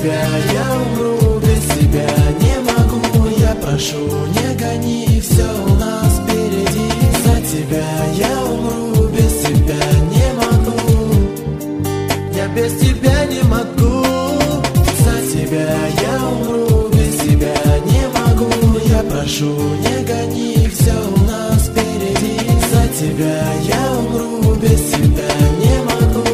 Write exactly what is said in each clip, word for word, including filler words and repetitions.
тебя я умру, без тебя не могу. Я прошу, не гони, все у нас впереди. За тебя я умру, без тебя не могу. Я без тебя не могу. За тебя я умру, без тебя не могу. Я прошу, не гони, все у нас впереди. За тебя я умру, без тебя не могу.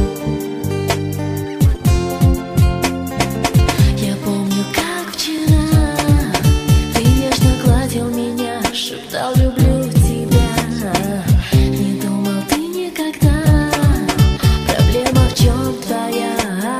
Я помню, как вчера ты нежно гладил меня, шептал люблю тебя. Не думал ты никогда, проблема в чем твоя.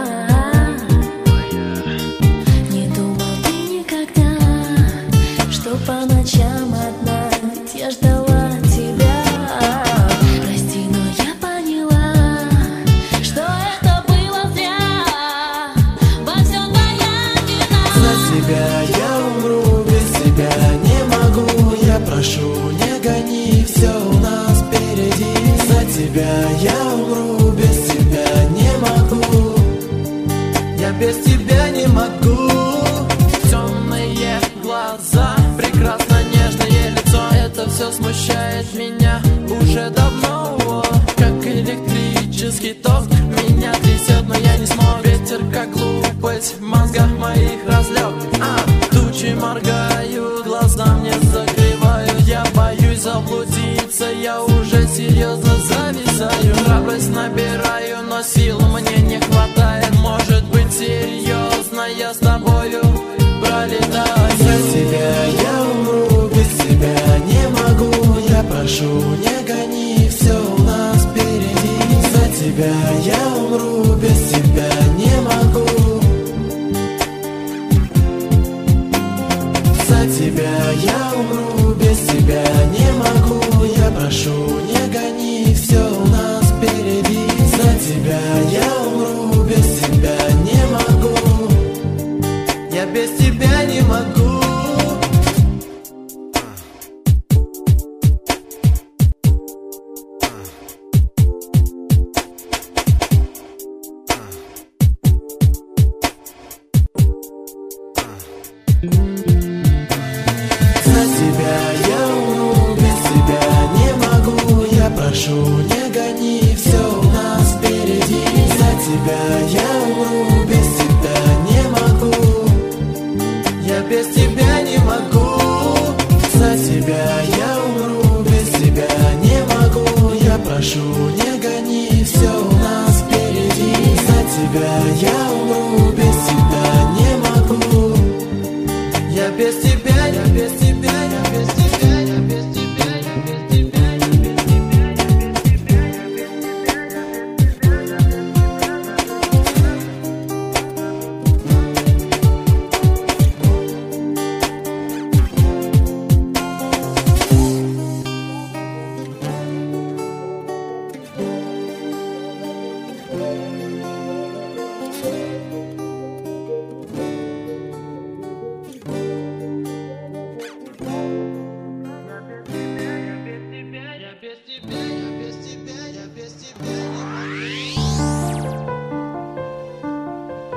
Не думал ты никогда, что по ночам одна я ждала тебя. Прости, но я поняла, что это было зря. Во всем твоя вина. За тебя я умру, без тебя не могу. Я прошу, не гони, все у нас впереди. За тебя я умру, без тебя не могу. Я без тебя не могу. Темные глаза, прекрасно нежное лицо. Это все смущает меня уже давно. Как электрический ток меня трясет, но я не смог. Ветер как глупость в мозгах моих разлег. а, Тучи моргают, глаза мне закрывают. Я боюсь заблудиться, я уже серьезно зависаю. Храбрость набираю, но сил мне